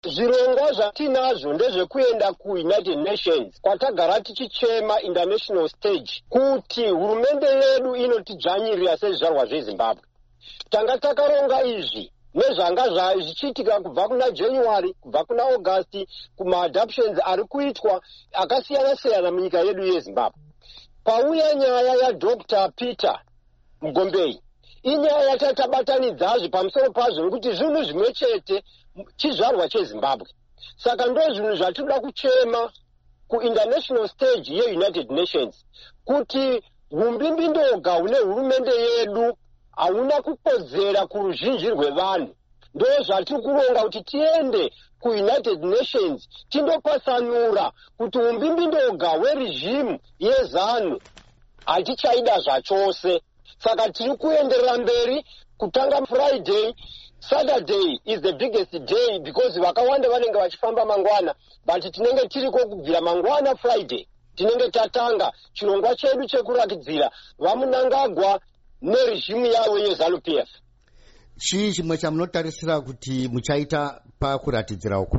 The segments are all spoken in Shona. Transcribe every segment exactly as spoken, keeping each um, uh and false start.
Zvirongwa zvatinazvo ndezvekuenda kuUnited Nations kwatagara tichichema international stage kuti hurumende yedu inotidzvanyirira sezvizvarwa zveZimbabwe. Tanga takaronga izvi nezvanga zvichiitika kubva kuna January kubva kuna August kuma-adoptions ari kuitwa akasiyana siyana munyika yedu yeZimbabwe. Pauya nyaya yaDr Peter Mugombei, inyaya yatatabatanidzazve pamusoro pazvo nekuti zvinhu zvimwe chete chizvarwa cheZimbabwe. Saka ndo zvinhu zvatinoda kuchema kuinternational stage yeUnited Nations kuti humbimbindoga hune hurumende yedu hauna kukodzera kuruzhinji rwevanhu. Ndo zvatiri kuronga kuti tiende kuUnited Nations tindopasanura kuti humbimbindoga hwerejimu yezanu hatichaida zvachose. Saka tiri kuenderera mberi kutanga Friday. Saturday is the biggest day because vakawanda vanenge vachifamba mangwana, but tinenge tiriko kubvira mangwana Friday tinenge tatanga chirongwa chedu chekurakidzira vaMunangagwa nerejimu yavo yeZANU P F. Chii chimwe chamunotarisira kuti muchaita pakuratidzira uku?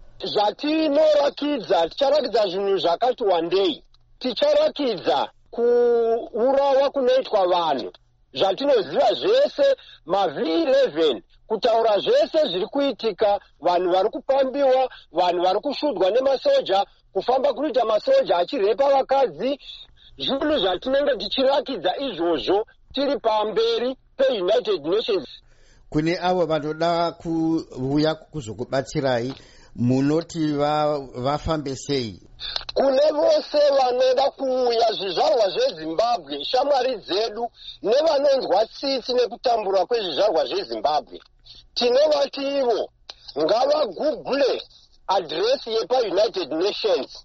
Zvatinorakidza, ticharakidza zvinhu zvakati wandei. Ticharakidza kuurawa kunoitwa vanhu, zvatinoziva zvese, maV eleven, kutaura zvese zviri kuitika, vanhu vari kupambiwa, vanhu vari kusudwa nemasoja, kufamba kuita masoja achirepa vakadzi. Zvinhu zvatinenge tichirakidza izvozvo tiri pamberi peUnited Nations. Kune avo vanoda kuuya kuzokubatsirai, munoti vafambe sei? Kune vose vanoda kuuya, zvizvarwa zveZimbabwe, shamwari dzedu nevanonzwa tsitsi nekutambura kwezvizvarwa zveZimbabwe, tinovati ivo ngavagoogle adresi yepaUnited Nations.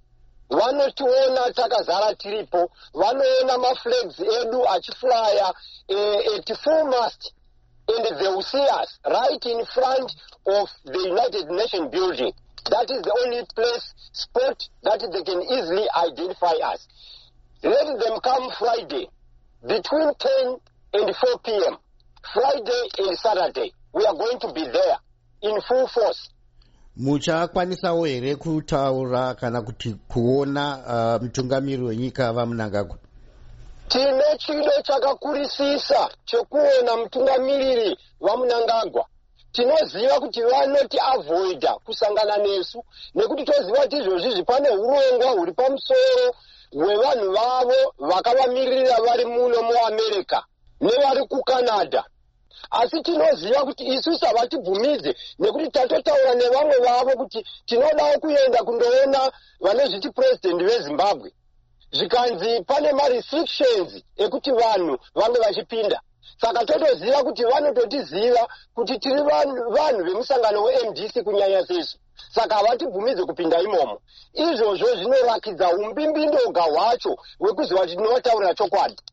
Vanotiona takazara tiripo, vanoona maflags edu achiflya uh, at full mast, and they will see us right in front of the United Nations building. That is the only place, spot that they can easily identify us. Let them come Friday between ten and four p m Friday and Saturday. We are going to be there in full force. Muchakwanisawo here kutaura kana kuti kuona uh, mutungamiri wenyika vaMunangagwa? Tine chido chakakurisisa chekuona mutungamiriri vaMunangagwa. Tinoziva kuti vanoti avoida kusangana nesu nekuti toziva kuti izvozvi pane urongwa huri pamusoro hwevanhu vavo vakavamirira vari muno muAmerica nevari kuCanada. Asi tinoziva kuti isusu havatibvumidze nekuti tatotaura nevamwe vavo kuti tinodawo kuenda kundoona vanozviti president veZimbabwe. Zvikanzi pane ma-restrictions ekuti vanhu vange vachipinda. Saka totoziva kuti vanototiziva kuti tiri vanhu vemusangano weM D C kunyanya sesu. Saka havatibvumidze kupinda imomo. Izvozvo zvinorakidza umbimbindoga hwacho hwekuziva kuti tinotaura chokwadi.